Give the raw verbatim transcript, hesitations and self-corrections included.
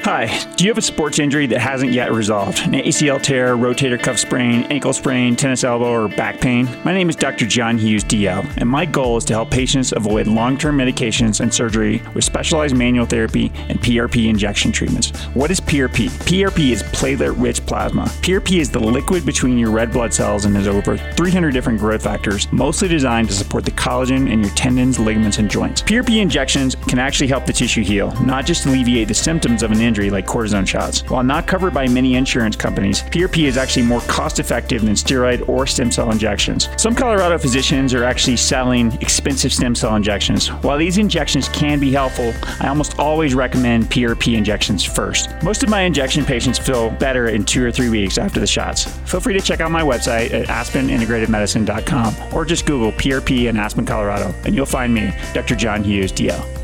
Hi, do you have a sports injury that hasn't yet resolved? An A C L tear, rotator cuff sprain, ankle sprain, tennis elbow, or back pain? My name is Doctor John Hughes, D O, and my goal is to help patients avoid long-term medications and surgery with specialized manual therapy and P R P injection treatments. What is P R P? P R P is platelet-rich plasma. P R P is the liquid between your red blood cells and has over three hundred different growth factors, mostly designed to support the collagen in your tendons, ligaments, and joints. P R P injections can actually help the tissue heal, not just alleviate the symptoms of an injury like cortisone shots. While not covered by many insurance companies, P R P is actually more cost-effective than steroid or stem cell injections. Some Colorado physicians are actually selling expensive stem cell injections. While these injections can be helpful, I almost always recommend P R P injections first. Most of my injection patients feel better in two or three weeks after the shots. Feel free to check out my website at aspen integrative medicine dot com or just Google P R P in Aspen, Colorado, and you'll find me, Doctor John Hughes, D O.